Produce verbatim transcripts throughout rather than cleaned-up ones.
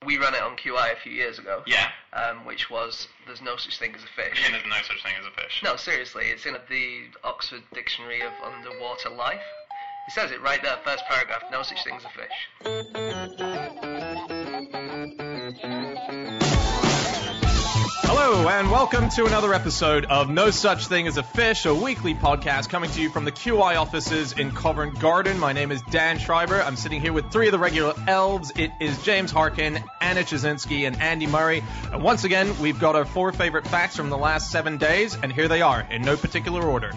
We ran it on Q I a few years ago. Yeah. Um, which was, there's no such thing as a fish. Yeah, there's no such thing as a fish. No, seriously, it's in the Oxford Dictionary of Underwater Life. It says it right there, first paragraph, no such thing as a fish. Hello, and welcome to another episode of No Such Thing as a Fish, a weekly podcast coming to you from the Q I offices in Covent Garden. My name is Dan Schreiber. I'm sitting here with three of the regular elves. It is James Harkin, Anna Chazinski, and Andy Murray. And once again, we've got our four favorite facts from the last seven days, and here they are, in no particular order.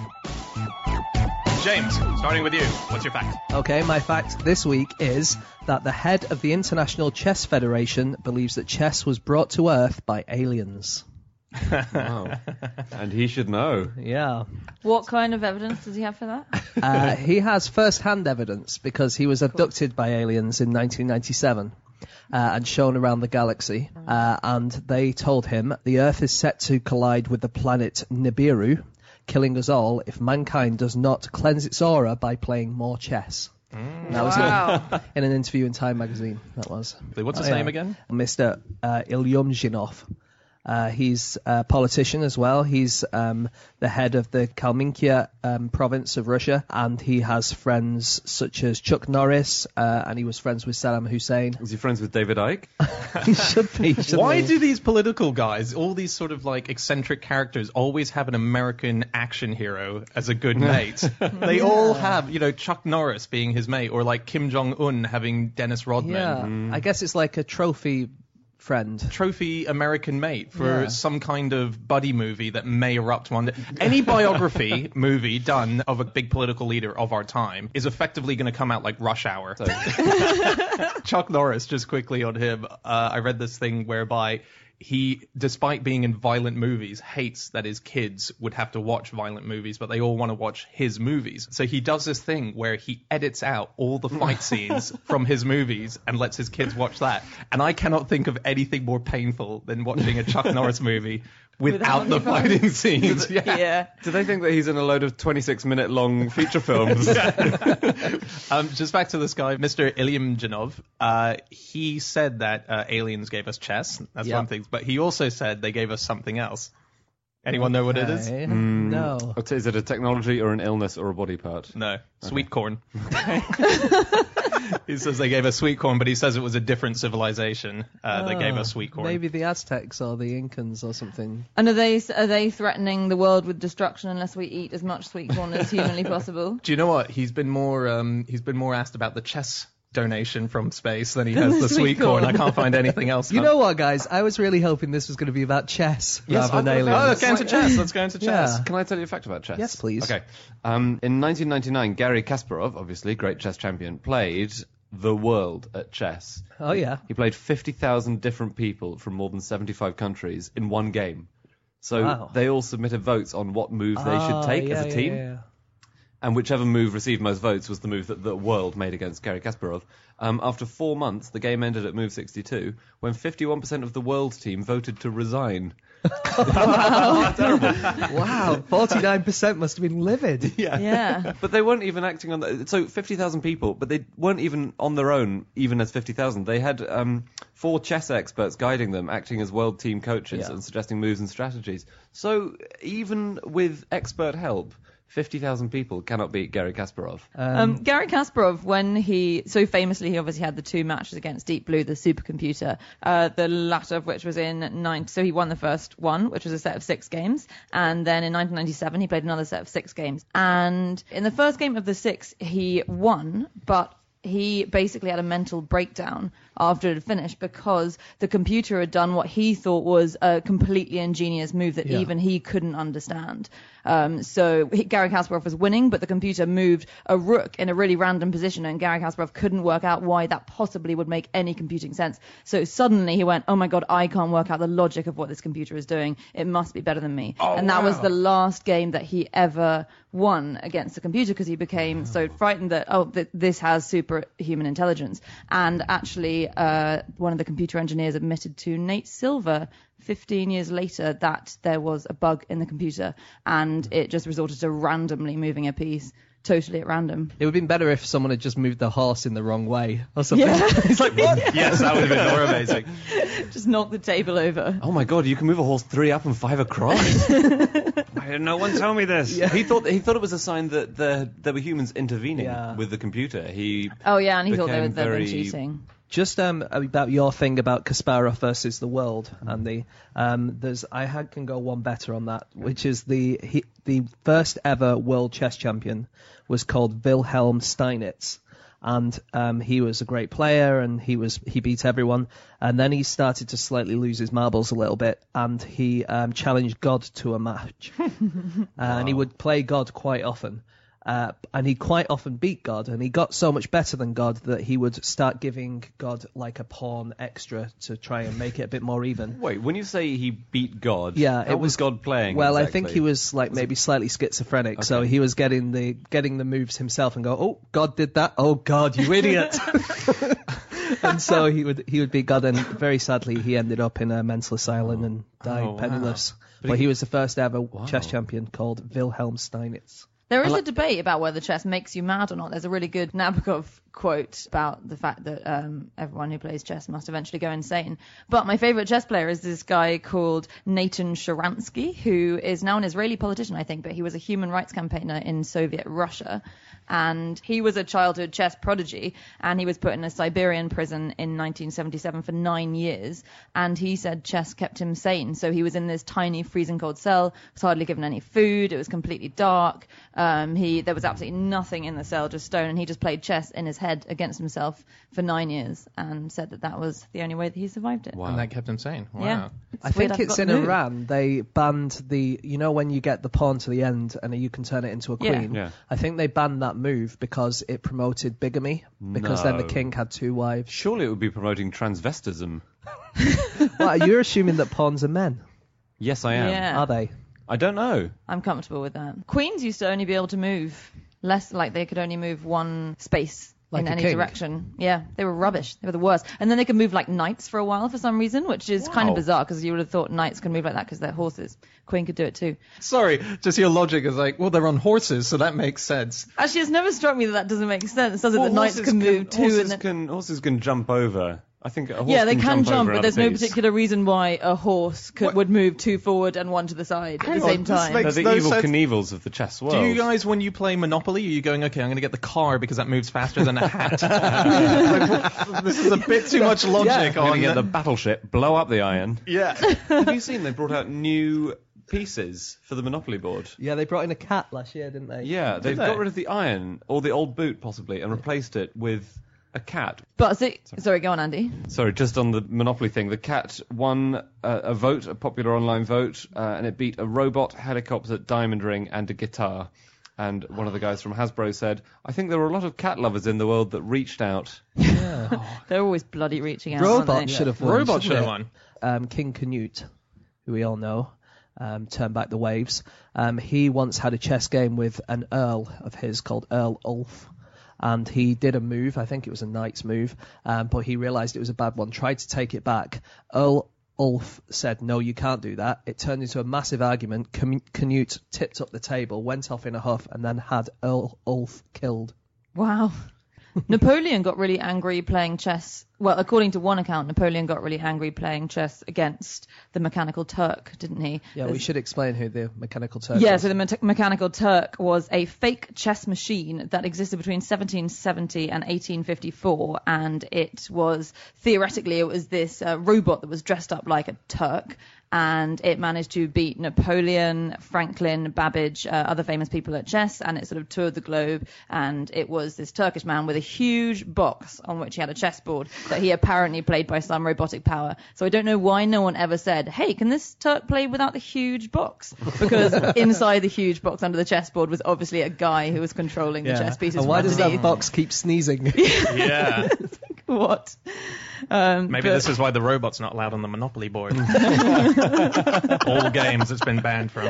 James, starting with you. What's your fact? Okay, my fact this week is that the head of the International Chess Federation believes that chess was brought to Earth by aliens. Wow. And he should know. Yeah. What kind of evidence does he have for that? Uh, he has first-hand evidence because he was abducted by aliens in nineteen ninety-seven. Uh, and shown around the galaxy, uh, and they told him the Earth is set to collide with the planet Nibiru, killing us all if mankind does not cleanse its aura by playing more chess. Mm. That was Wow. in, in an interview in Time magazine. That was. What's his Oh, yeah. name again? Mister Uh, Ilyumzhinov. Uh, he's a politician as well. He's um, the head of the Kalmykia um, province of Russia, and he has friends such as Chuck Norris, uh, and he was friends with Saddam Hussein. Is he friends with David Icke? He should be. shouldn't Why he? do these political guys, all these sort of like eccentric characters, always have an American action hero as a good mate? They all have, you know, Chuck Norris being his mate, or like Kim Jong-un having Dennis Rodman. Yeah, I guess it's like a trophy friend. Trophy American mate for Yeah. some kind of buddy movie that may erupt one day. Any biography movie done of a big political leader of our time is effectively going to come out like Rush Hour. Chuck Norris, just quickly on him, uh, I read this thing whereby he, despite being in violent movies, hates that his kids would have to watch violent movies, but they all want to watch his movies. So he does this thing where he edits out all the fight scenes from his movies and lets his kids watch that. And I cannot think of anything more painful than watching a Chuck Norris movie without the fighting scenes. Yeah. Yeah. Do they think that he's in a load of twenty-six minute long feature films? um, just back to this guy, Mister Ilyumzhinov. Uh, he said that uh, aliens gave us chess. That's Yep. one thing. But he also said they gave us something else. Anyone know what it is? Okay. No. Is it a technology or an illness or a body part? No. Sweet corn. He says they gave us sweet corn, but he says it was a different civilization uh, that gave us sweet corn. Maybe the Aztecs or the Incans or something. And are they are they threatening the world with destruction unless we eat as much sweet corn as humanly possible? Do you know what? He's been more um, he's been more asked about the chess donation from space than he has the sweet corn. I can't find anything else. You know what, guys? I was really hoping this was going to be about chess Yes, rather than I thought- aliens. Oh, let's go into chess. Let's go into chess. Yeah. Can I tell you a fact about chess? Yes, please. Okay. Um, in nineteen ninety-nine, Garry Kasparov, obviously great chess champion, played the world at chess. Oh, yeah. He played fifty thousand different people from more than seventy-five countries in one game. So Wow. they all submitted votes on what move they Ah, should take yeah, as a yeah, team. yeah. And whichever move received most votes was the move that the world made against Garry Kasparov. Um, after four months, the game ended at move sixty-two, when fifty-one percent of the world team voted to resign. Wow, forty-nine percent must have been livid. Yeah. Yeah. But they weren't even acting on the... So fifty thousand people, but they weren't even on their own, even as fifty thousand. They had um, four chess experts guiding them, acting as world team coaches Yeah. and suggesting moves and strategies. So even with expert help, fifty thousand people cannot beat Garry Kasparov. Um, Garry Kasparov, when he so famously, he obviously had the two matches against Deep Blue, the supercomputer, uh, the latter of which was in nine. So he won the first one, which was a set of six games, and then in nineteen ninety-seven he played another set of six games. And in the first game of the six, he won, but he basically had a mental breakdown after it had finished because the computer had done what he thought was a completely ingenious move that Yeah. even he couldn't understand. Um, so he, Garry Kasparov was winning, but the computer moved a rook in a really random position, and Garry Kasparov couldn't work out why that possibly would make any computing sense. So suddenly he went, oh my God, I can't work out the logic of what this computer is doing. It must be better than me. Oh, and that was wow. the last game that he ever won against the computer because he became so frightened that, oh, th- this has superhuman intelligence. And actually, uh, one of the computer engineers admitted to Nate Silver fifteen years later that there was a bug in the computer and it just resorted to randomly moving a piece totally at random. It would have been better if someone had just moved the horse in the wrong way or something. Yeah. It's like, what? Yes, that would have been more amazing. Just knock the table over. Oh my god, you can move a horse three up and five across. Why did no one tell me this? Yeah. He thought he thought it was a sign that there there were humans intervening Yeah. with the computer. He Oh yeah, and he thought they were, became they were very- cheating. Just um, about your thing about Kasparov versus the world, Andy. Um, there's I had, can go one better on that, which is the he, the first ever world chess champion was called Wilhelm Steinitz, and um, he was a great player, and he was he beat everyone, and then he started to slightly lose his marbles a little bit, and he um, challenged God to a match, uh, and he would play God quite often. Uh, and he quite often beat God, and he got so much better than God that he would start giving God like a pawn extra to try and make it a bit more even. Wait, when you say he beat God, Yeah, how it was was God playing? Well, I exactly? think he was like maybe slightly schizophrenic, so Okay. he was getting the getting the moves himself and go, "Oh, God did that! Oh, God, you idiot!" And so he would he would beat God, and very sadly he ended up in a mental asylum and died Oh, wow. penniless. But But, he- he was the first ever chess champion called Wilhelm Steinitz. There is a debate about whether chess makes you mad or not. There's a really good Nabokov quote about the fact that um, everyone who plays chess must eventually go insane. But my favourite chess player is this guy called Nathan Sharansky, who is now an Israeli politician, I think, but he was a human rights campaigner in Soviet Russia. And he was a childhood chess prodigy, and he was put in a Siberian prison in nineteen seventy-seven for nine years. And he said chess kept him sane. So he was in this tiny freezing cold cell, was hardly given any food, it was completely dark. Um, he there was absolutely nothing in the cell, just stone, and he just played chess in his head against himself for nine years, and said that that was the only way that he survived it. Wow. And that kept him sane. Wow. Yeah. I It's think weird, I it's forgot in the move. Iran. They banned the, you know, when you get the pawn to the end and you can turn it into a Yeah. queen. Yeah. I think they banned that move because it promoted bigamy. Because then the No. king had two wives. Surely it would be promoting transvestism. Well, you're assuming that pawns are men, Yes, I am. Yeah. are they? I don't know. I'm comfortable with that. Queens used to only be able to move less, like they could only move one space Like in a any king? direction. Yeah, they were rubbish. They were the worst. And then they could move like knights for a while for some reason, which is kind Wow. of bizarre because you would have thought knights could move like that because they're horses. Queen could do it too. Sorry, just your logic is like, well, they're on horses, so that makes sense. Actually, it's never struck me that that doesn't make sense, does it? Well, that knights horses can move too. Horses And then... can horses can jump over. I think a horse Yeah, they can jump, jump, over but another there's no piece. particular reason why a horse could, would move two forward and one to the side at Hang the on, same this time. makes- They're the no evil sense. Knievels of the chess world. Do you guys, when you play Monopoly, are you going, okay, I'm going to get the car because that moves faster than a hat? Like, well, this is a bit too much logic I'm going on to get the battleship, blow up the iron. Yeah. Have you seen they brought out new pieces for the Monopoly board? Yeah, they brought in a cat last year, didn't they? Yeah, they've they? got rid of the iron, or the old boot possibly, and replaced it with a cat. But so, sorry, go on, Andy. Sorry, just on the Monopoly thing, the cat won uh, a vote, a popular online vote, uh, and it beat a robot, helicopter, diamond ring, and a guitar. And one of the guys from Hasbro said, I think there were a lot of cat lovers in the world that reached out. Yeah. They're always bloody reaching out. aren't Robot they? should have won. Robot should shouldn't have it? won. Um, King Canute, who we all know, um, Turn Back the Waves. Um, he once had a chess game with an earl of his called Earl Ulf. And he did a move, I think it was a knight's move, um, but he realised it was a bad one, tried to take it back. Earl Ulf said, no, you can't do that. It turned into a massive argument. Cam- Canute tipped up the table, went off in a huff, and then had Earl Ulf killed. Wow. Napoleon got really angry playing chess. Well, according to one account, Napoleon got really angry playing chess against the Mechanical Turk, didn't he? Yeah, we There's- should explain who the Mechanical Turk Yeah, was. so the Me- Mechanical Turk was a fake chess machine that existed between seventeen seventy and eighteen fifty-four, and it was, theoretically, it was this uh, robot that was dressed up like a Turk, and it managed to beat Napoleon, Franklin, Babbage, uh, other famous people at chess, and it sort of toured the globe, and it was this Turkish man with a huge box on which he had a chessboard that he apparently played by some robotic power. So I don't know why no one ever said, hey, can this Turk play without the huge box? Because inside the huge box under the chessboard was obviously a guy who was controlling the Yeah. chess pieces. And why from does that underneath. box keep sneezing? Yeah. What? Um, Maybe but- this is why the robot's not allowed on the Monopoly board. All games it's been banned from.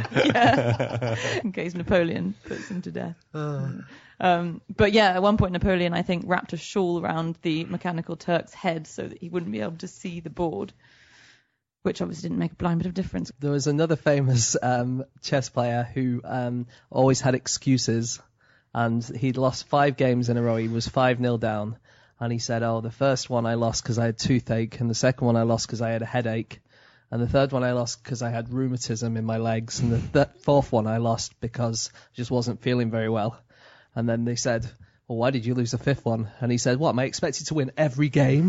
in case Napoleon puts him to death. Um, but yeah, at one point Napoleon, I think, wrapped a shawl around the Mechanical Turk's head so that he wouldn't be able to see the board, which obviously didn't make a blind bit of difference. There was another famous um, chess player who um, always had excuses and he'd lost five games in a row. He was five nil down, and he said, "Oh, the first one I lost because I had toothache, and the second one I lost because I had a headache, and the third one I lost because I had rheumatism in my legs, and the th- fourth one I lost because I just wasn't feeling very well." And then they said, "Well, why did you lose the fifth one?" And he said, "What, am I expected to win every game?"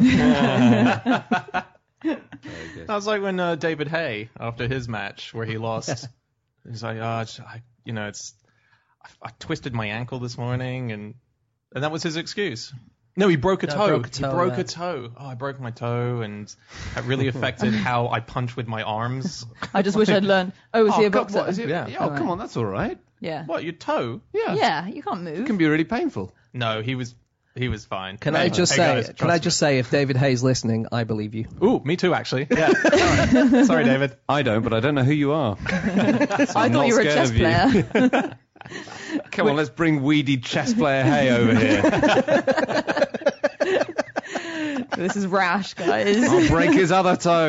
That was like when uh, David Hay, after his match where he lost, he's like, "Oh, it's- I, you know, it's I, I twisted my ankle this morning," and and that was his excuse. No, he broke a No, toe. broke a toe, he broke yeah. a toe. Oh, I broke my toe, and that really affected how I punch with my arms. I just wish I'd learned. Oh, was Oh, he a God, boxer? what, is it? Yeah. Yeah, oh, come on, that's all right. Yeah. What, your toe? Yeah. Yeah, you can't move. It can be really painful. No, he was he was fine. Can Hey, I just hey, say? guys, can trust I me. just say, if David Hay's listening, I believe you. Ooh, me too, actually. Yeah. Sorry, Sorry David. I don't, but I don't know who you are. I thought not you were a scared chess of you. player. Come on, let's bring weedy chess player Hay over here. This is rash, guys. I'll break his other toe.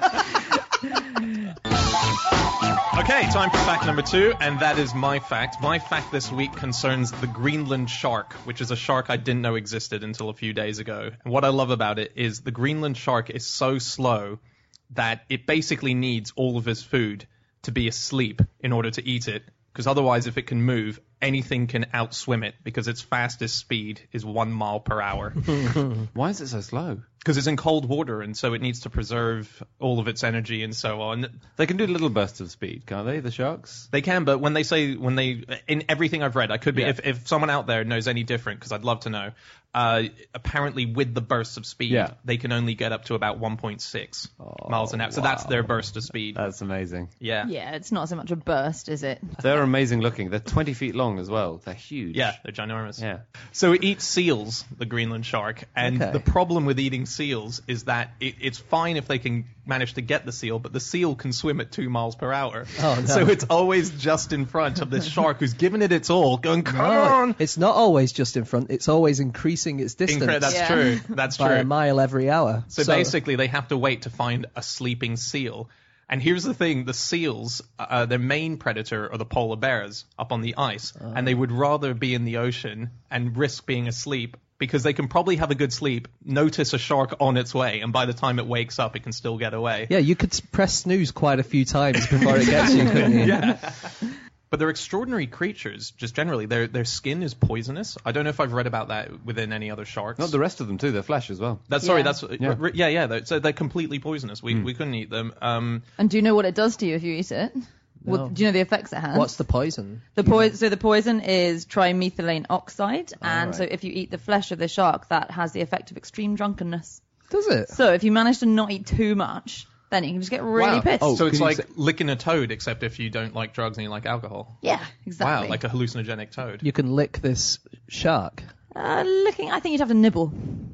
Okay, time for fact number two, and that is my fact. My fact this week concerns the Greenland shark, which is a shark I didn't know existed until a few days ago. And what I love about it is the Greenland shark is so slow that it basically needs all of its food to be asleep in order to eat it. Because otherwise, if it can move, anything can outswim it, because its fastest speed is one mile per hour. Why is it so slow? Because it's in cold water, and so it needs to preserve all of its energy and so on. They can do little bursts of speed, can't they, the sharks? They can, but when they say, when they, in everything I've read, I could be, Yeah. if, if someone out there knows any different, because I'd love to know, uh, apparently with the bursts of speed, Yeah. they can only get up to about one point six miles an hour. So that's wow. their burst of speed. That's amazing. yeah. Yeah, it's not so much a burst, is it? They're amazing looking. They're twenty feet long as well. They're huge. Yeah, they're ginormous. Yeah. So it eats seals, the Greenland shark, and Okay. the problem with eating seals is that it, it's fine if they can manage to get the seal, but the seal can swim at two miles per hour. Oh, no. So it's always just in front of this shark who's giving it its all, going, come No, on! it's not always just in front. It's always increasing its distance Incre- that's Yeah. true. That's by a true. mile every hour. So, basically, they have to wait to find a sleeping seal. And here's the thing, the seals, uh, their main predator are the polar bears up on the ice. And they would rather be in the ocean and risk being asleep, because they can probably have a good sleep, notice a shark on its way, and by the time it wakes up, it can still get away. yeah, you could s- press snooze quite a few times before it gets you, couldn't you? Yeah. But they're extraordinary creatures, just generally. Their their skin is poisonous. I don't know if I've read about that within any other sharks. Not the rest of them too. Their flesh as well. That's sorry. Yeah. That's Yeah. yeah, yeah. yeah they're, so they're completely poisonous. We we couldn't eat them. Um, And do you know what it does to you if you eat it? Well, No. do you know the effects it has? What's the poison? The poison? So the poison is trimethylene oxide, and right. so if you eat the flesh of the shark, that has the effect of extreme drunkenness. Does it? So if you manage to not eat too much, then you can just get really wow. pissed. Oh, so it's can you like say- licking a toad, except if you don't like drugs and you like alcohol. Yeah, exactly. Wow, like a hallucinogenic toad. You can lick this shark. uh, looking, I think you'd have to nibble.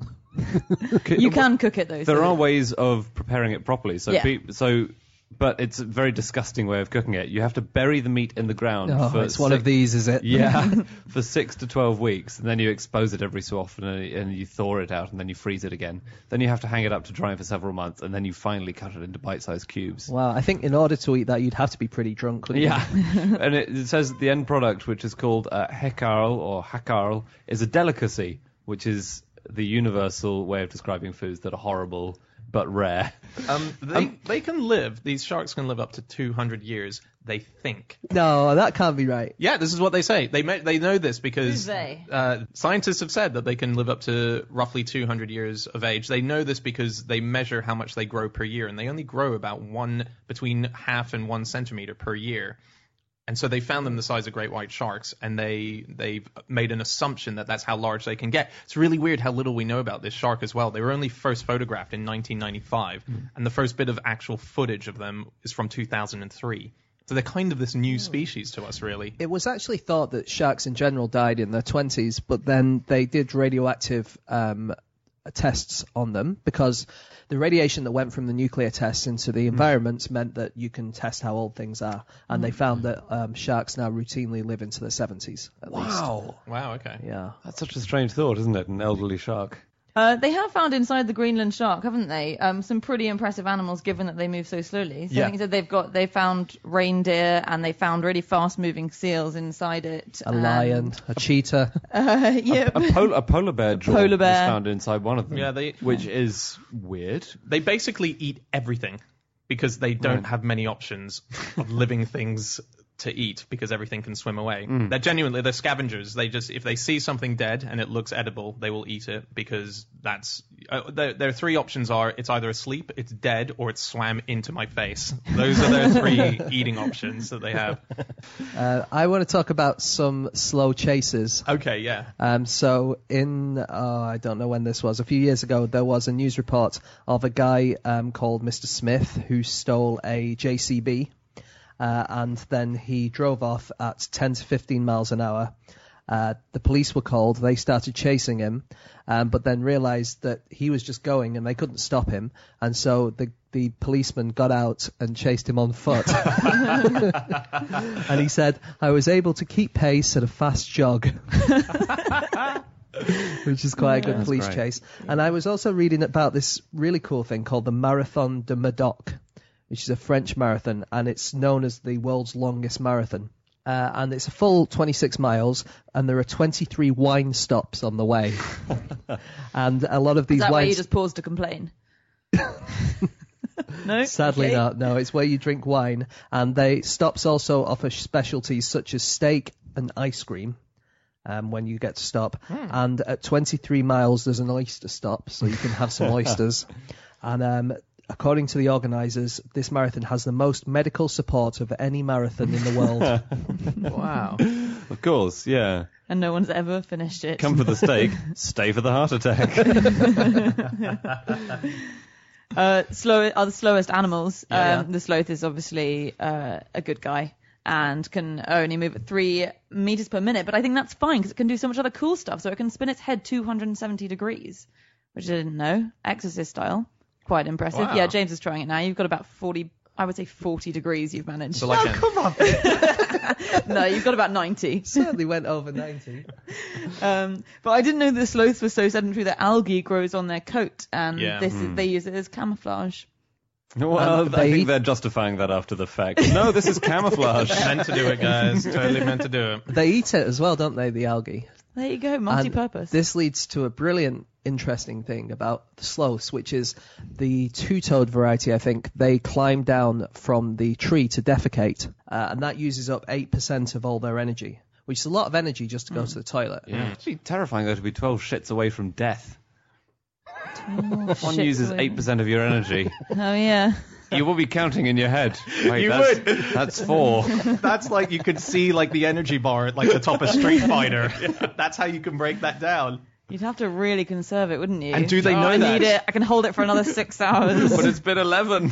You can cook it though. There so- are ways of preparing it properly. So, Yeah. pe- so, but it's a very disgusting way of cooking it. You have to bury the meat in the ground. Oh, for it's one six- of these, is it? Yeah, for six to twelve weeks, and then you expose it every so often, and, and you thaw it out, and then you freeze it again. Then you have to hang it up to dry for several months, and then you finally cut it into bite-sized cubes. Wow, I think in order to eat that, you'd have to be pretty drunk, wouldn't Yeah, and it, it says the end product, which is called uh, hekarl or hakarl, is a delicacy, which is the universal way of describing foods that are horrible but rare. Um, they they can live. These sharks can live up to two hundred years. They think. you? No, that can't be right. Yeah, this is what they say. They may, they know this because Who's they? Uh, scientists have said that they can live up to roughly two hundred years of age. They know this because they measure how much they grow per year, and they only grow about one between half and one centimeter per year. And so they found them the size of great white sharks, and they they've made an assumption that that's how large they can get. It's really weird how little we know about this shark as well. They were only first photographed in nineteen ninety-five, and the first bit of actual footage of them is from two thousand three. So they're kind of this new species to us, really. It was actually thought that sharks in general died in their twenties, but then they did radioactive um, tests on them because the radiation that went from the nuclear tests into the environment meant that you can test how old things are. And they found that um, sharks now routinely live into their seventies, at least. Wow, Wow, okay. Yeah. that's such a strange thought, isn't it? An elderly shark. Uh, they have found inside the Greenland shark, haven't they? Um, some pretty impressive animals, given that they move so slowly. So Yeah. I think you said they've got they found reindeer and they found really fast-moving seals inside it. A and- lion, a cheetah. Uh, yeah. A, pol- a polar bear jaw polar bear. was found inside one of them. Yeah, they- which is weird. They basically eat everything because they don't Right. have many options of living things to eat because everything can swim away. Mm. They're genuinely, they're scavengers. They just, if they see something dead and it looks edible, they will eat it because that's, uh, their, their three options are it's either asleep, it's dead, or it's swam into my face. Those are their three eating options that they have. Uh, I want to talk about some slow chases. Okay, yeah. Um, so in, oh, I don't know when this was, a few years ago, there was a news report of a guy um, called Mister Smith who stole a J C B, uh, and then he drove off at ten to fifteen miles an hour. Uh, the police were called, they started chasing him, um, but then realised that he was just going and they couldn't stop him, and so the, the policeman got out and chased him on foot. And he said, I was able to keep pace at a fast jog. Which is quite a good That's police great. chase. And I was also reading about this really cool thing called the Marathon de Medoc, which is a French marathon, and it's known as the world's longest marathon. Uh, and it's a full twenty-six miles, and there are twenty-three wine stops on the way. And a lot of these Is that why wine you just pause to complain? No? Sadly Okay. not. No, it's where you drink wine, and they stops also offer specialties such as steak and ice cream. Um, when you get to stop, and at twenty-three miles there's an oyster stop, so you can have some oysters. And um, according to the organisers, this marathon has the most medical support of any marathon in the world. Wow. Of course, yeah. And no one's ever finished it. Come for the steak, stay for the heart attack. Uh, slow are the slowest animals. Yeah, um, yeah. The sloth is obviously uh, a good guy and can only move at three meters per minute. But I think that's fine because it can do so much other cool stuff. So it can spin its head two hundred seventy degrees, which I didn't know. Exorcist style. Quite impressive. Wow. Yeah, James is trying it now. You've got about forty, I would say forty degrees you've managed. So like an- Come on, No, you've got about ninety. certainly went over ninety. Um, but I didn't know that sloths were so sedentary that algae grows on their coat, and Yeah. this is, they use it as camouflage. Well, Um, I they- think they're justifying that after the fact. No, this is camouflage. meant to do it, guys. Totally meant to do it. They eat it as well, don't they, the algae? There you go, And multi-purpose. this leads to a brilliant, interesting thing about the sloths, which is the two-toed variety, I think. They climb down from the tree to defecate, uh, and that uses up eight percent of all their energy, which is a lot of energy just to go to the toilet. Yeah, it'd be terrifying though to be twelve shits away from death. Oh, One shit, uses wait. eight percent of your energy. Oh yeah. You will be counting in your head. Wait, You that's, would. That's four. That's like you could see like the energy bar at like the top of Street Fighter. That's how you can break that down. You'd have to really conserve it, wouldn't you? And do they oh, know I that? need it. I can hold it for another six hours. But it's been eleven.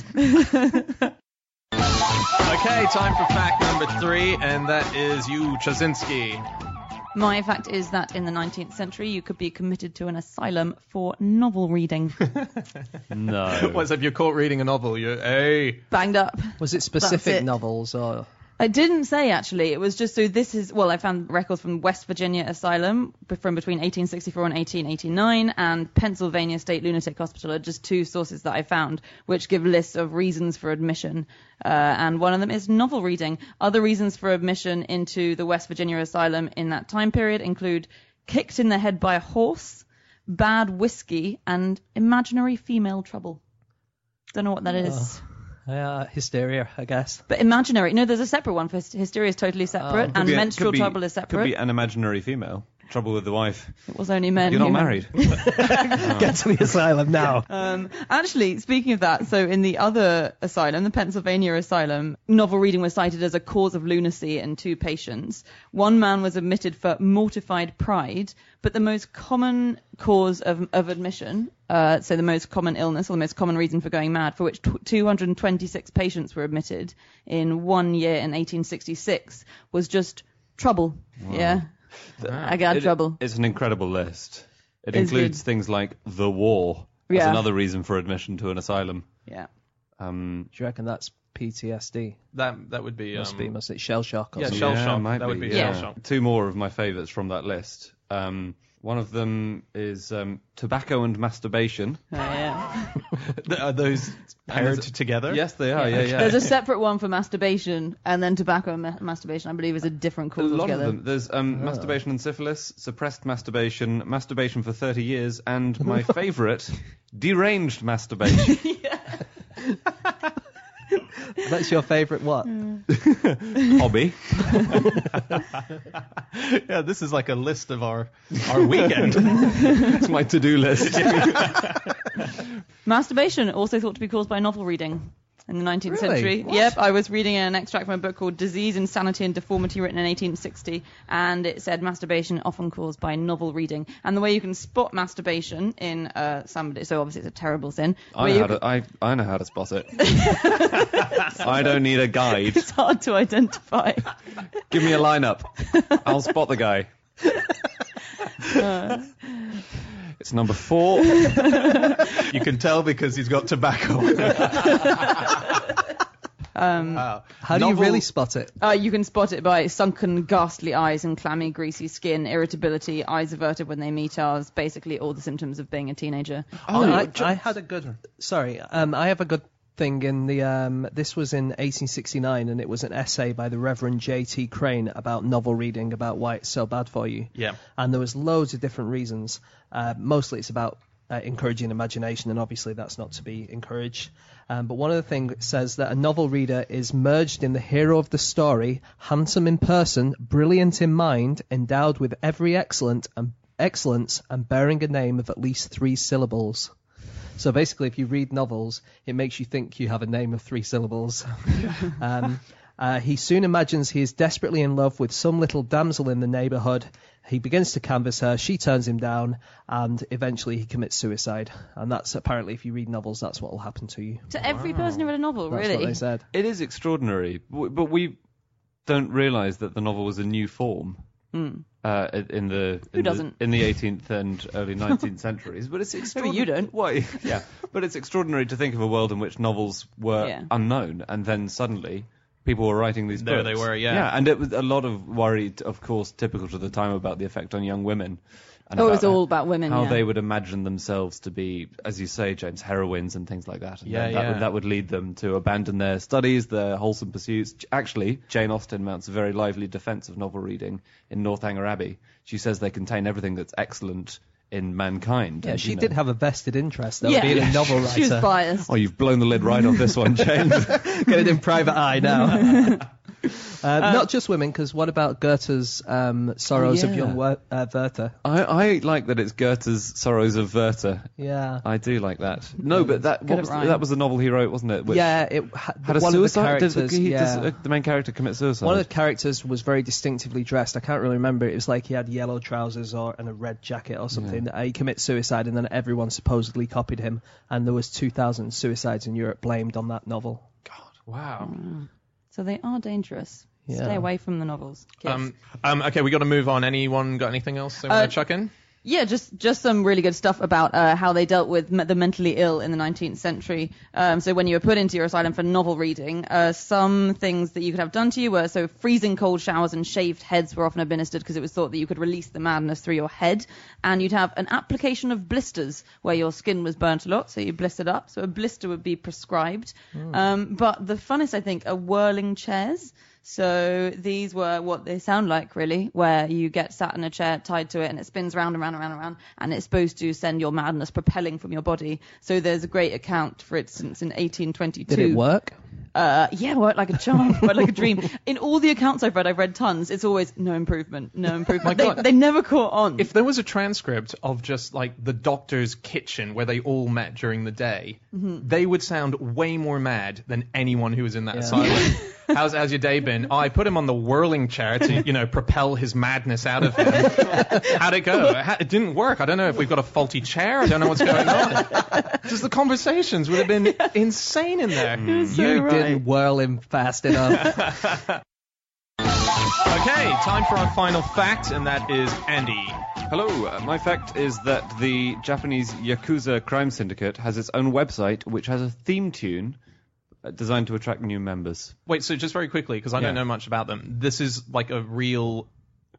Okay, time for fact number three, and that is you, Chazinski. My fact is that in the nineteenth century, you could be committed to an asylum for novel reading. No. What's if you're caught reading a novel? You're hey. Banged up. Was it specific it. novels or? I didn't say, actually. It was just so this is, well, I found records from West Virginia Asylum b- from between eighteen sixty-four and eighteen eighty-nine, and Pennsylvania State Lunatic Hospital are just two sources that I found which give lists of reasons for admission. Uh, and one of them is novel reading. Other reasons for admission into the West Virginia Asylum in that time period include kicked in the head by a horse, bad whiskey, and imaginary female trouble. Don't know what that is. Uh, hysteria, I guess. But imaginary, no, there's a separate one for hys- hysteria is totally separate, Oh. and Could be- menstrual could be- trouble is Could separate. be an imaginary female. Trouble with the wife. It was only men. You're not who- married. Get to the asylum now. Um, actually, speaking of that, so in the other asylum, the Pennsylvania asylum, novel reading was cited as a cause of lunacy in two patients. One man was admitted for mortified pride, but the most common cause of, of admission, uh, so the most common illness or the most common reason for going mad, for which t- two hundred twenty-six patients were admitted in one year in eighteen sixty-six, was just trouble. Yeah. I got It- trouble. It's an incredible list. It It's includes good. things like the war as Yeah. another reason for admission to an asylum. Yeah. Um, Do you reckon that's P T S D? That that would be. Must um, be, must it? Shell shock or yeah, something? shell yeah, shock. might That would be Yeah. shell shock. Two more of my favourites from that list. Um, One of them is um, tobacco and masturbation. Oh, yeah. Are those paired there's a- together? Yes, they are. Yeah, yeah. There's a separate one for masturbation, and then tobacco and ma- masturbation, I believe, is a different A cause lot altogether. of them. There's um, masturbation and syphilis, suppressed masturbation, masturbation for thirty years, and my favourite, deranged masturbation. That's your favourite what? Hobby. Yeah, this is like a list of our our weekend. It's my to-do list. Masturbation also thought to be caused by novel reading in the nineteenth Really? century. What? Yep, I was reading an extract from a book called Disease, Insanity and Deformity, written in eighteen sixty, and it said masturbation often caused by novel reading. And the way you can spot masturbation in uh, somebody, so obviously it's a terrible sin. I where know, you how to, I, I know how to spot it. I don't need a guide. It's hard to identify. Give me a lineup. I'll spot the guy. It's number four. You can tell because he's got tobacco. Um, Wow. How do you Novel- really spot it? Uh, you can spot it by sunken, ghastly eyes and clammy, greasy skin, irritability, eyes averted when they meet ours, basically all the symptoms of being a teenager. Oh, I, I had a good. Sorry, um, I have a good thing in the. Um, this was in eighteen sixty-nine, and it was an essay by the Reverend J T Crane about novel reading, about why it's so bad for you. Yeah. And there was loads of different reasons. Uh, mostly, it's about uh, encouraging imagination, and obviously that's not to be encouraged. Um, but one of the things says that a novel reader is merged in the hero of the story, handsome in person, brilliant in mind, endowed with every excellent and excellence, and bearing a name of at least three syllables. So basically, if you read novels, it makes you think you have a name of three syllables. um, uh, he soon imagines he is desperately in love with some little damsel in the neighbourhood. He begins to canvass her, she turns him down, and eventually he commits suicide. And that's apparently, if you read novels, that's what will happen to you. To every person who read a novel, That's really. what they said. It is extraordinary, w- but we don't realise that the novel was a new form. Mm. Uh, in the Who in doesn't? the, in the eighteenth and early nineteenth centuries, but it's extraordinary. you don't. Why? Yeah, but it's extraordinary to think of a world in which novels were Yeah. unknown, and then suddenly people were writing these There books. they were, yeah. Yeah, and it was a lot of worry, of course, typical to the time about the effect on young women. And Oh, it was about all about women, How yeah. they would imagine themselves to be, as you say, James, heroines and things like that. And Yeah, then that, yeah. Would, that would lead them to abandon their studies, their wholesome pursuits. Actually, Jane Austen mounts a very lively defence of novel reading in Northanger Abbey. She says they contain everything that's excellent in mankind. Yeah, and, she you know- did have a vested interest, though, Yeah. being a novel writer. She was biased. Oh, you've blown the lid right off this one, James. Get it in private eye now. Uh, not just women, because what about Goethe's um, Sorrows Oh, of yeah. Young Wer- uh, Werther? I, I like that it's Goethe's Sorrows of Werther. Yeah. I do like that. No, but that Good what at was, rhyme. that was the novel he wrote, wasn't it? Which yeah, it ha- had a one suicide. Of the characters, Did the, he, yeah. does, uh, the main character commit suicide? One of the characters was very distinctively dressed. I can't really remember. It was like he had yellow trousers or and a red jacket or something. Uh, he commits suicide, and then everyone supposedly copied him. And there was two thousand suicides in Europe blamed on that novel. Wow. So they are dangerous. Yeah. Stay away from the novels, kids. Um, um, okay, we got to move on. Anyone got anything else they want Uh, to chuck in? Yeah, just just some really good stuff about uh, how they dealt with me- the mentally ill in the nineteenth century. Um, so when you were put into your asylum for novel reading, uh, some things that you could have done to you were so freezing cold showers and shaved heads were often administered because it was thought that you could release the madness through your head. And you'd have an application of blisters where your skin was burnt a lot, so you blistered up. So a blister would be prescribed. Um, but the funnest, I think, are whirling chairs. So these were what they sound like, really, where you get sat in a chair tied to it and it spins round and round and round and round, and it's supposed to send your madness propelling from your body. So there's a great account, for instance, in eighteen twenty-two. Did it work? Uh, yeah, worked like a charm, worked like a dream. In all the accounts I've read, I've read tons, it's always no improvement, no improvement. My They, God. they never caught on. If there was a transcript of just like the doctor's kitchen where they all met during the day, they would sound way more mad than anyone who was in that Yeah. asylum. How's, how's your day been? Oh, I put him on the whirling chair to, you know, propel his madness out of him. How'd it go? It ha- it didn't work. I don't know if we've got a faulty chair. I don't know what's going on. Just the conversations would have been insane in there. so you right. didn't whirl him fast enough. Okay, time for our final fact, and that is Andy. Hello, uh, my fact is that the Japanese Yakuza crime syndicate has its own website which has a theme tune uh, designed to attract new members. Wait, so just very quickly, because I don't Yeah. know much about them. This is like a real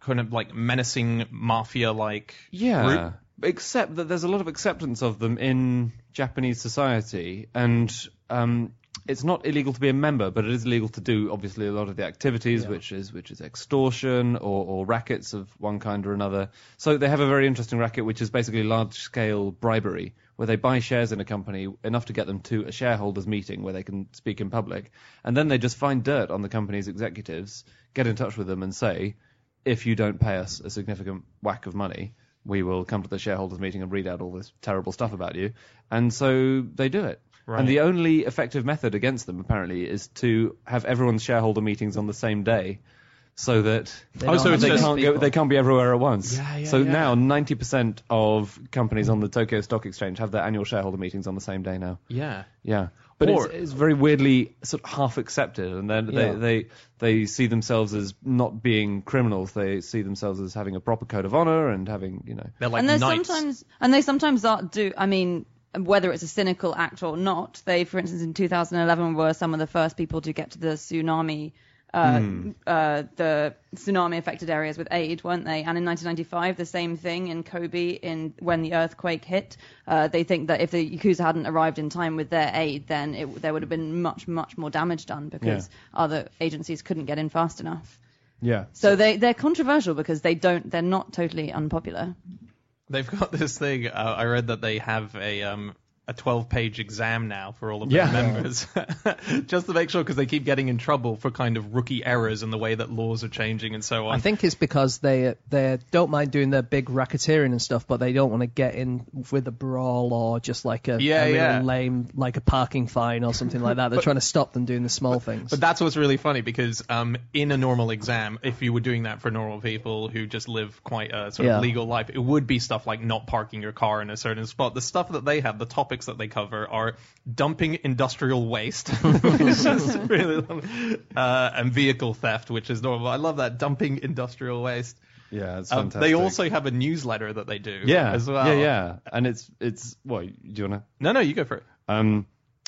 kind of like menacing mafia-like Yeah, group. except that there's a lot of acceptance of them in Japanese society, and um, it's not illegal to be a member, but it is illegal to do obviously a lot of the activities, Yeah. which is which is extortion or, or rackets of one kind or another. So they have a very interesting racket, which is basically large-scale bribery, where they buy shares in a company enough to get them to a shareholders meeting where they can speak in public, and then they just find dirt on the company's executives, get in touch with them, and say, if you don't pay us a significant whack of money, we will come to the shareholders meeting and read out all this terrible stuff about you. And so they do it. Right. And the only effective method against them, apparently, is to have everyone's shareholder meetings on the same day, so that They Oh, don't so have it's they just can't go, people. they can't be everywhere at once. Yeah, yeah, so yeah. now ninety percent of companies on the Tokyo Stock Exchange have their annual shareholder meetings on the same day now. Yeah. Yeah, but Or- it's, it's very weirdly sort of half accepted, and then Yeah. they, they they see themselves as not being criminals. They see themselves as having a proper code of honor and having, you know. They're like and there's knights. sometimes and they sometimes are do I mean whether it's a cynical act or not, they for instance in two thousand eleven were some of the first people to get to the tsunami uh, Hmm. uh, the tsunami affected areas with aid, weren't they? And in nineteen ninety-five the same thing in Kobe in when the earthquake hit. Uh, they think that if the Yakuza hadn't arrived in time with their aid, then it, there would have been much much more damage done because other agencies couldn't get in fast enough. Yeah. So they they're controversial because they don't they're not totally unpopular. They've got this thing. Uh, I read that they have a um, a twelve-page exam now for all of their Yeah. members, just to make sure, because they keep getting in trouble for kind of rookie errors in the way that laws are changing and so on. I think it's because they they don't mind doing their big racketeering and stuff, but they don't want to get in with a brawl or just like a, Yeah, a really yeah. lame, like a parking fine or something like that. They're trying to stop them doing the small things. But that's what's really funny, because um, in a normal exam, if you were doing that for normal people who just live quite a sort Yeah. of legal life, it would be stuff like not parking your car in a certain spot. The stuff that they have, the topics that they cover, are dumping industrial waste, which is really uh, and vehicle theft, which is normal. I love that, dumping industrial waste. Yeah, it's Um, fantastic. they also have a newsletter that they do yeah, as well. Yeah, yeah. And it's, it's what, do you want to? No, no, you go for it. Um,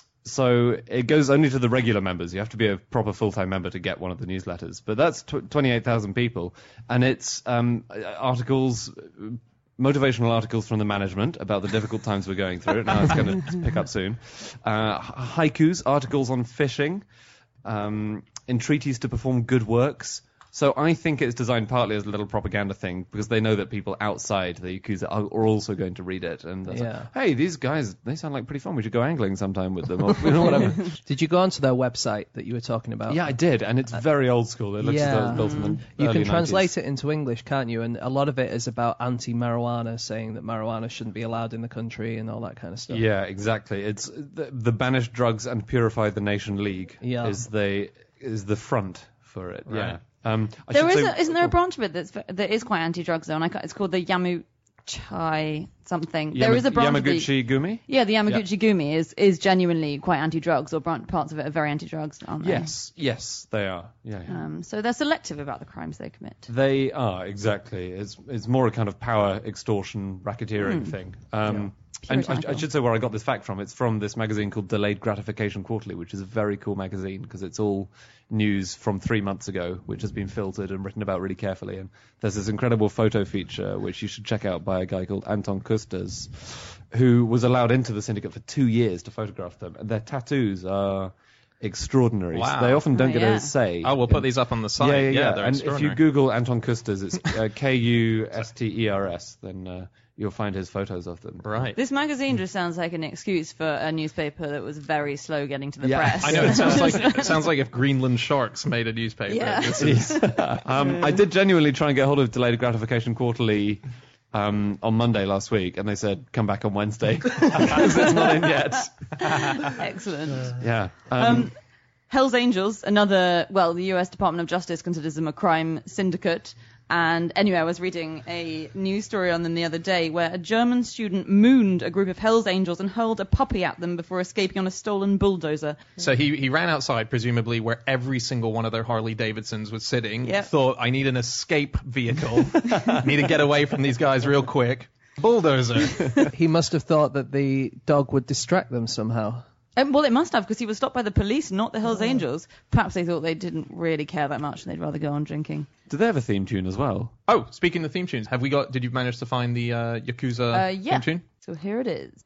so it goes only to the regular members. You have to be a proper full-time member to get one of the newsletters. But that's tw- twenty-eight thousand people. And it's um, articles, motivational articles from the management about the difficult times we're going through. Now it's going to pick up soon. Uh, haikus, articles on fishing, um, entreaties to perform good works. So I think it's designed partly as a little propaganda thing, because they know that people outside the Yakuza are, are also going to read it. And that's Yeah. like, hey, these guys, they sound like pretty fun. We should go angling sometime with them, or you know, whatever. Did you go onto their website that you were talking about? Yeah, I did, and it's very old school. It looks as though it Yeah. was built in the You early can translate nineties. it into English, can't you? And a lot of it is about anti-marijuana, saying that marijuana shouldn't be allowed in the country and all that kind of stuff. Yeah, exactly. It's the, the Banish Drugs and Purify the Nation League Yeah. is the is the front for it. Yeah. Right. Um, I There should is, say- a, isn't there a branch of it that's that is quite anti-drugs though? And I ca- it's called the Yamuchai something. there Yama- is a branch of the, Yamaguchi Gumi. yeah, the Yamaguchi Gumi is is genuinely quite anti-drugs, or bran- parts of it are very anti-drugs, aren't they? Yes, yes, they are. Yeah, yeah. Um, so they're selective about the crimes they commit. They are, exactly. It's it's more a kind of power extortion racketeering thing. Um, and I, Puritanical. I should say where I got this fact from. It's from this magazine called Delayed Gratification Quarterly, which is a very cool magazine because it's all news from three months ago, which has been filtered and written about really carefully. And there's this incredible photo feature which you should check out by a guy called Anton Kustas, who was allowed into the syndicate for two years to photograph them. And their tattoos are extraordinary. Wow. So they often don't Oh, get yeah. a say. Oh, we'll put in- these up on the site. yeah, yeah, yeah. they're And if you extraordinary. Google Anton Kustas, it's uh, K U S T E R S, then uh, you'll find his photos of them. Right. This magazine just sounds like an excuse for a newspaper that was very slow getting to the Yeah. press. I know, it sounds like it sounds like if Greenland Sharks made a newspaper. Yeah. This is, um, I did genuinely try and get hold of Delayed Gratification Quarterly um, on Monday last week, and they said, come back on Wednesday, because it's not in yet. Excellent. Yeah. Um, Um, Hell's Angels, another, well, the U S Department of Justice considers them a crime syndicate. And anyway, I was reading a news story on them the other day where a German student mooned a group of Hell's Angels and hurled a puppy at them before escaping on a stolen bulldozer. so he, he ran outside, presumably where every single one of their Harley Davidsons was sitting. Yep. Thought, I need an escape vehicle. Need to get away from these guys real quick. Bulldozer. He must have thought that the dog would distract them somehow. Um, well, it must have, because he was stopped by the police, not the Hells Angels. Perhaps they thought they didn't really care that much and they'd rather go on drinking. Do they have a theme tune as well? Oh, speaking of theme tunes, have we got? Did you manage to find the uh, Yakuza Uh, yeah. theme tune? So here it is.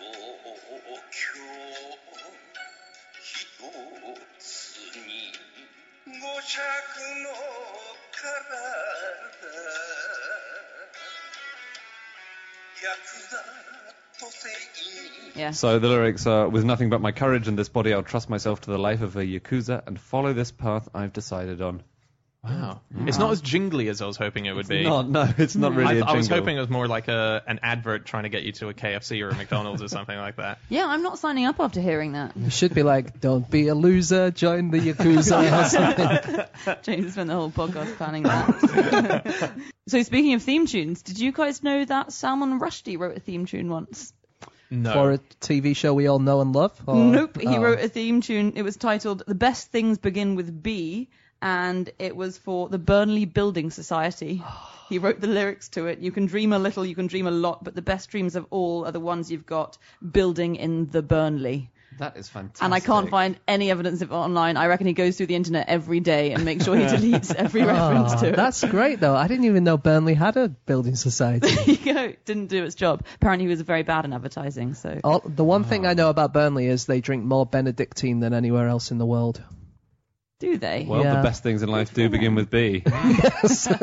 Yeah. So the lyrics are, with nothing but my courage and this body, I'll trust myself to the life of a Yakuza and follow this path I've decided on. Wow. It's not as jingly as I was hoping it would be. Not, no, it's not really I, a th- I was jingle. hoping it was more like a an advert trying to get you to a K F C or a McDonald's or something like that. Yeah, I'm not signing up after hearing that. It should be like, don't be a loser, join the Yakuza or something. James spent the whole podcast planning that. So speaking of theme tunes, did you guys know that Salman Rushdie wrote a theme tune once? No. For a T V show we all know and love? Or- Nope, he oh. wrote a theme tune. It was titled The Best Things Begin With B, and it was for the Burnley Building Society. He wrote the lyrics to it. You can dream a little, you can dream a lot, but the best dreams of all are the ones you've got building in the Burnley. That is fantastic. And I can't find any evidence of it online. I reckon he goes through the internet every day and makes sure he deletes every reference Oh, to it. that's great, though. I didn't even know Burnley had a building society. There you go. Didn't do its job. Apparently he was very bad in advertising, so... All, the one thing I know about Burnley is they drink more Benedictine than anywhere else in the world. Do they? Well, Yeah. the best things in life do begin with B. Yes. Oh,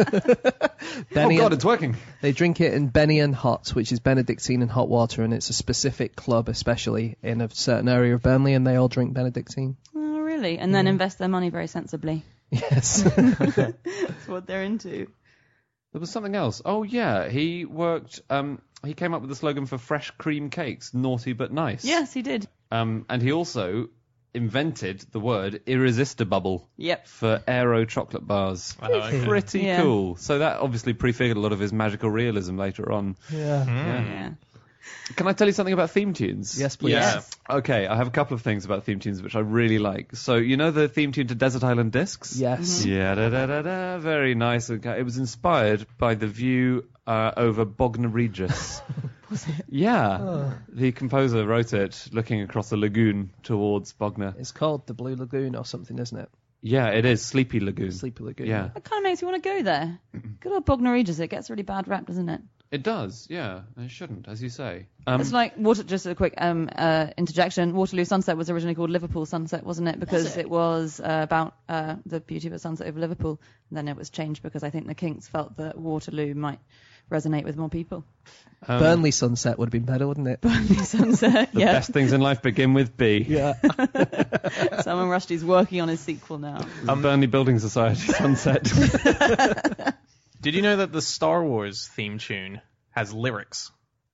Benny God, and- it's working. They drink it in Benny and Hot, which is Benedictine and hot water, and it's a specific club, especially in a certain area of Burnley, and they all drink Benedictine. Oh, really? And then invest their money very sensibly. Yes. That's what they're into. There was something else. Oh, yeah, he worked... Um, he came up with the slogan for fresh cream cakes, naughty but nice. Yes, he did. Um, and he also invented the word irresistible Yep. for aero chocolate bars. Oh, okay. Pretty Yeah. cool. So that obviously prefigured a lot of his magical realism later on. yeah. Yeah. Can I tell you something about theme tunes? Yes, please. Yeah. Yes. Okay, I have a couple of things about theme tunes which I really like. So, you know the theme tune to Desert Island Discs? Yes. Yeah, da da da da. Very nice. Okay. It was inspired by the view uh, over Bognor Regis. Was it? Yeah. Oh. The composer wrote it looking across a lagoon towards Bognor. It's called the Blue Lagoon or something, isn't it? Yeah, it is. Sleepy Lagoon. Sleepy Lagoon. Yeah. That kind of makes you want to go there. Good old Bognor Regis. It gets really bad rap, doesn't it? It does, yeah. It shouldn't, as you say. Um, It's like water. Just a quick um, uh, interjection. Waterloo Sunset was originally called Liverpool Sunset, wasn't it? Because it? was uh, about uh, the beauty of a sunset over Liverpool. And then it was changed because I think the Kinks felt that Waterloo might resonate with more people. um, Burnley Sunset would have been better, wouldn't it? Burnley Sunset. The Yeah. best things in life begin with B. Yeah. Salman Rushdie's working on his sequel now. The Burnley Building Society Sunset. Did you know that the Star Wars theme tune has lyrics?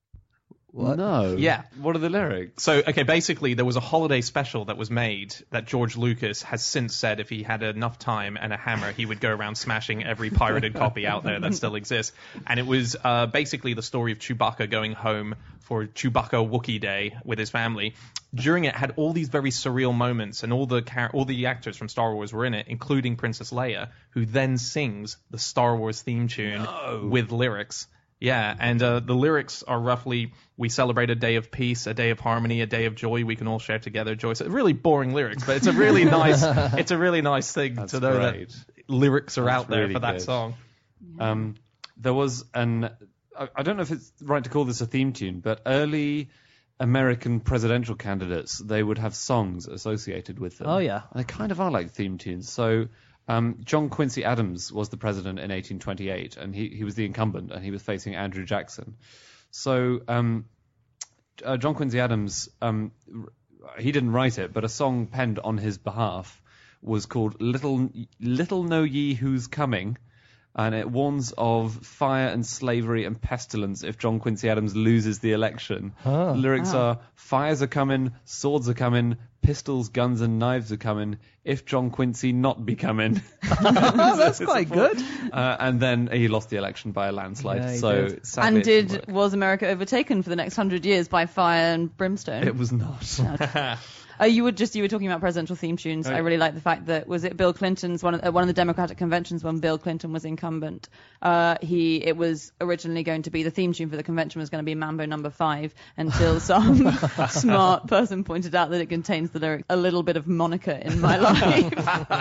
What? No. Yeah. What are the lyrics? So, okay, basically, there was a holiday special that was made that George Lucas has since said if he had enough time and a hammer, he would go around smashing every pirated copy out there that still exists. And it was uh, basically the story of Chewbacca going home for Chewbacca Wookiee Day with his family. During it, had all these very surreal moments, and all the char- all the actors from Star Wars were in it, including Princess Leia, who then sings the Star Wars theme tune with lyrics. Yeah, and uh, the lyrics are roughly, we celebrate a day of peace, a day of harmony, a day of joy we can all share together. Joy. So really boring lyrics, but it's a really nice, it's a really nice thing That's to know great. that lyrics are That's out there really for that good. song. Um, there was an... I, I don't know if it's right to call this a theme tune, but early American presidential candidates, they would have songs associated with them. Oh, yeah. And they kind of are like theme tunes. So... Um, John Quincy Adams was the president in eighteen twenty-eight, and he, he was the incumbent, and he was facing Andrew Jackson. So um, uh, John Quincy Adams, um, he didn't write it, but a song penned on his behalf was called "Little Little Know Ye Who's Coming," and it warns of fire and slavery and pestilence if John Quincy Adams loses the election. Oh. The lyrics Wow. are, fires are coming, swords are coming, pistols, guns and knives are coming, if John Quincy not be coming. Oh, that's quite good. Uh, and then he lost the election by a landslide. Yeah, he so did. sadly And it didn't did work. was America overtaken for the next hundred years by fire and brimstone? It was not. Uh, you were just you were talking about presidential theme tunes. Oh, I really like the fact that was it Bill Clinton's one of, at one of the Democratic conventions when Bill Clinton was incumbent. Uh, he it was originally going to be the theme tune for the convention was going to be Mambo Number Five until some smart person pointed out that it contains the lyric "a little bit of Monica in my life."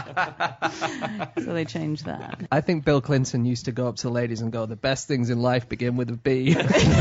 So they changed that. I think Bill Clinton used to go up to ladies and go, "The best things in life begin with a B."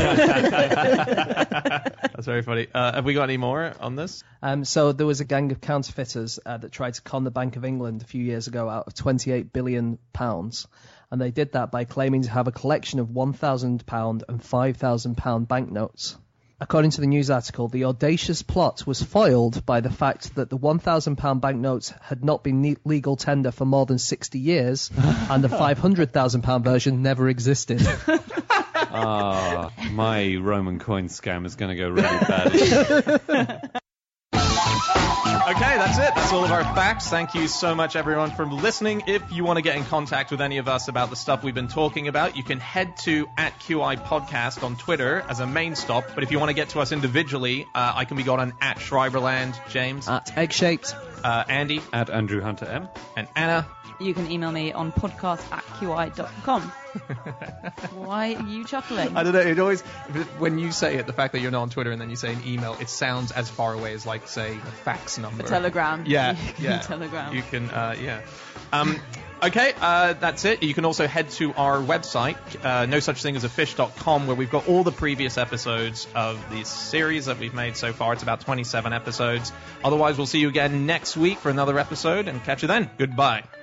That's very funny. Uh, have we got any more on this? Um, so there was a gang of counterfeiters uh, that tried to con the Bank of England a few years ago out of twenty-eight billion pounds. And they did that by claiming to have a collection of one thousand pounds and five thousand pounds banknotes. According to the news article, the audacious plot was foiled by the fact that the one thousand pounds banknotes had not been ne- legal tender for more than sixty years, and the five hundred thousand pounds version never existed. Ah, my Roman coin scam is going to go really bad. Okay, that's it. That's all of our facts. Thank you so much, everyone, for listening. If you want to get in contact with any of us about the stuff we've been talking about, you can head to at Q I Podcast on Twitter as a main stop. But if you want to get to us individually, uh, I can be got on at Schreiberland, James, At Egg-Shaped. uh, Andy, At Andrew Hunter M. and Anna. You can email me on podcast at q i dot com. Why are you chuckling? I don't know. It always, when you say it, the fact that you're not on Twitter and then you say an email, it sounds as far away as, like, say, a fax number. A telegram. Yeah, You can yeah. telegram. You can, uh, yeah. Um, okay, uh, that's it. You can also head to our website, uh, no such thing as a fish dot com, where we've got all the previous episodes of this series that we've made so far. It's about twenty-seven episodes. Otherwise, we'll see you again next week for another episode, and catch you then. Goodbye.